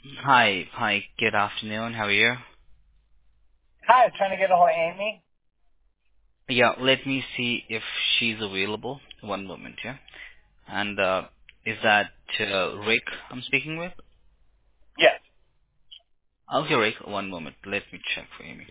Hi. Hi. Good afternoon. How are you? Hi, trying to get a hold of Amy. Yeah, let me see if she's available. One moment, yeah. And is that Rick I'm speaking with? Yes. Okay, Rick. One moment. Let me check for Amy.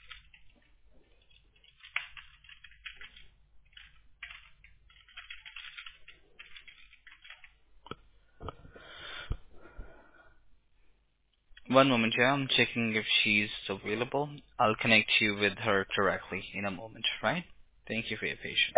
One moment, yeah. I'm checking if she's available. I'll connect you with her directly in a moment, right? Thank you for your patience.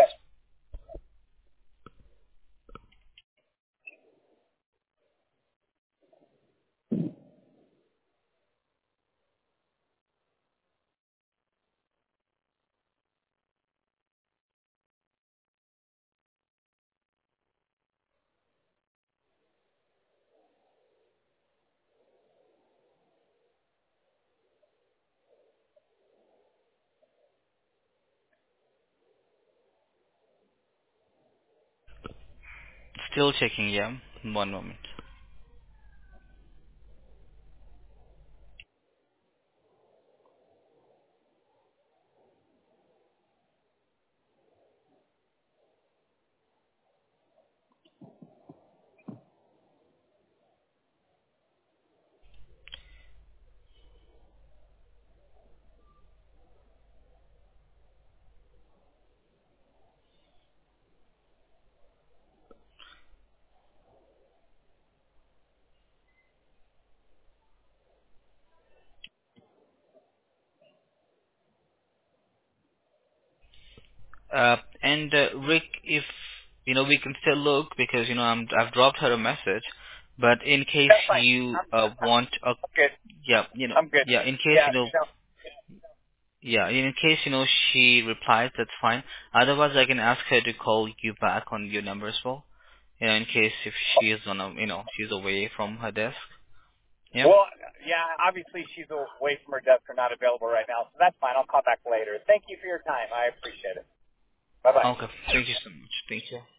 Still checking, yeah. One moment. And Rick, if we can still look because I've dropped her a message, but in case That's fine. you want a I'm good. yeah, I'm good. yeah, in case Yeah, yeah, in case she replies, that's fine. Otherwise, I can ask her to call you back on your number as well. In case if she is on a she's away from her desk. Yeah. well, yeah, obviously she's away from her desk or not available right now, so that's fine. I'll call back later. Thank you for your time. I appreciate it. Bye-bye. Okay. Thank you so much. Thank you.